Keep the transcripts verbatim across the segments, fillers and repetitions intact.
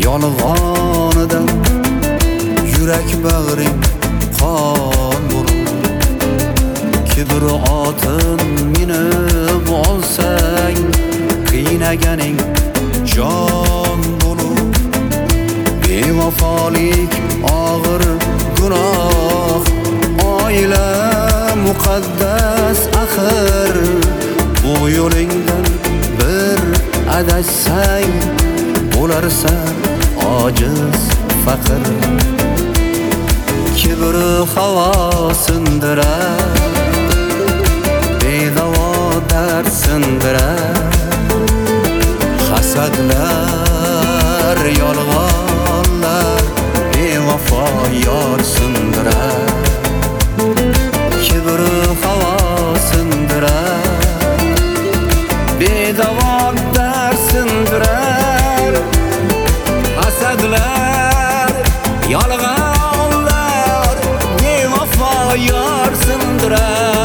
yolg'onidan yurak bag'ring qon bo'lur. Kibr otin minib olsang qiynaganing jon bo'lur. Bevafolik og'ir gunoh, oila muqaddas axir. Bu yo'lingdan bir adashsang bo'larsan ojiz faqir. Kibr havo sindirar, bedavo dard sindirar. Hasadlar, yolg'onlar, bevafo yor sindirar. Kibr havo sindirar, bedavo dard sindirar. Hasadlar, yolg'onlar, bevafo yor sindirar.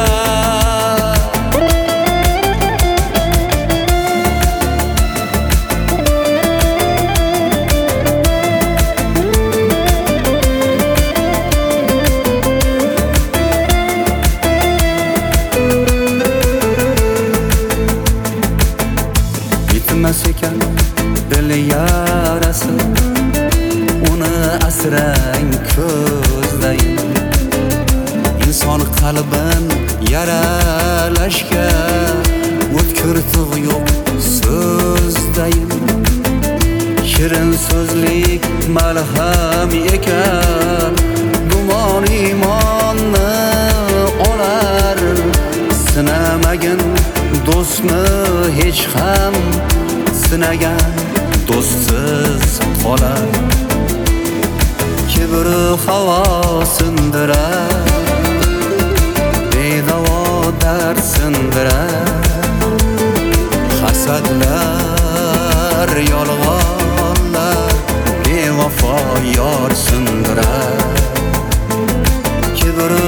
Bitmas ekan dil yarasi, uni asrang ko'zlayin. Inson qalbin yaralashga o'tkir tig' yo'q so'zdayin. Shirin so'zlik malham ekan, gumon iymonni olar. Sinamagin do'stni hech ham, sinagan do'stsiz qolar. Kibr havo sindirar, bedavo dard sindirar. Hasadlar, yolg'onlar, bevafo yor sindirar. Kibr